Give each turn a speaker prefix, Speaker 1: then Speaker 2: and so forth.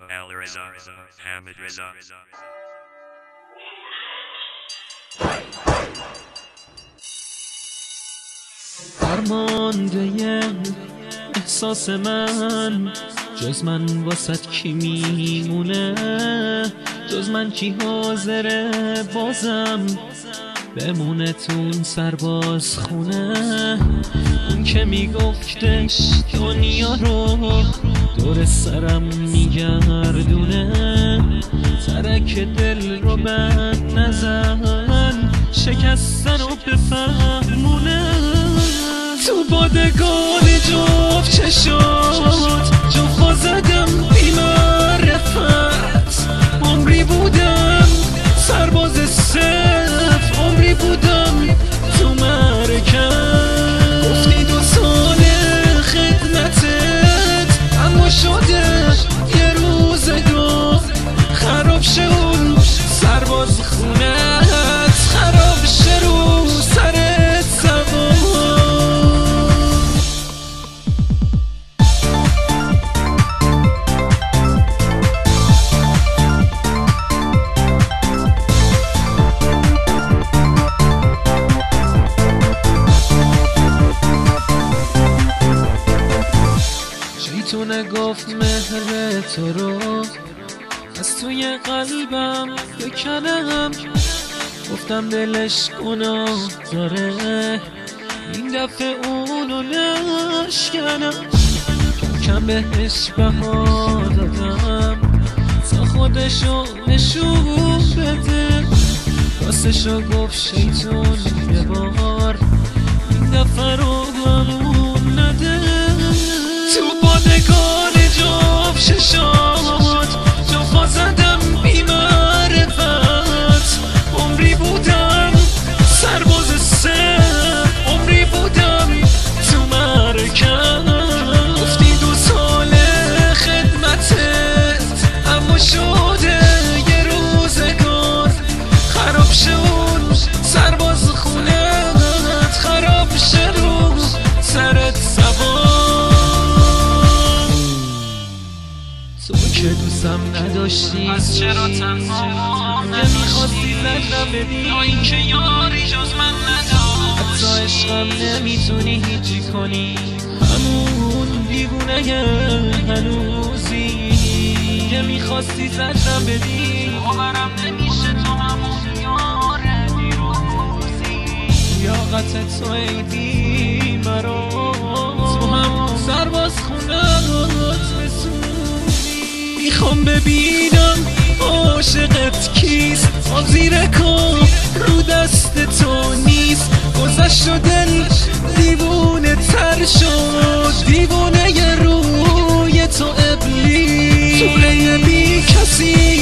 Speaker 1: درمانده احساس من، جز من واسط کی میمونه؟ جز من کی حاضره بازم بمونه تون سرباز خونه؟ اون که میگفتش دنیا رو دور سرم میگردونه، ترک دل رو بند نزن، شکستن رو بفهمونه. تو بادگان جفت چشات جفا زدم بی معرفت، عمری بودم سرباز صف، عمری بودم تو مرکز. گفتی 2 سال خدمتت، اما شده یه روزگار خراب شد سرباز خونت، خراب شه رو سرت سوار. شیطونه گفت مهر تو رو از توی قلبم بکنم، گفتم دلش گناه داره، این دفعه اونو نشکنم. کم بهش بها دادم تا خودشو نشون بده، راستشو گفت شیطون یه بار، این دفعه رو همون نده. تو بادگان جفت ششات جفا زدم بی معرفت، عمری بودم سرباز صف، عمری بودم تو مرکز. گفتی 2 سال خدمتت، اما شده یه روزگار خراب شد سرباز خونت، خراب شه رو سرت سوار. تو که دوستم نداشتی،
Speaker 2: از چرا تنها
Speaker 1: نمیخواستی لنم بدی،
Speaker 2: یا این که یاری جز من نداشت.
Speaker 1: حتی عشقم نمیتونی هیچی کنی، همون دیوونه هنوزی که میخواستی زدم بدی.
Speaker 2: باورم نمیشه تو همون یار دیروزی،
Speaker 1: لیاقت تو ایدی مرا، تو هم سرباز خونت رسونی. میخوام ببینم عاشقت کیست، آب زیر کام رو دست تو نیست. گذشت و دل دیوونه تر شد، دیوونه روی تو ابلیس، تو بی کسی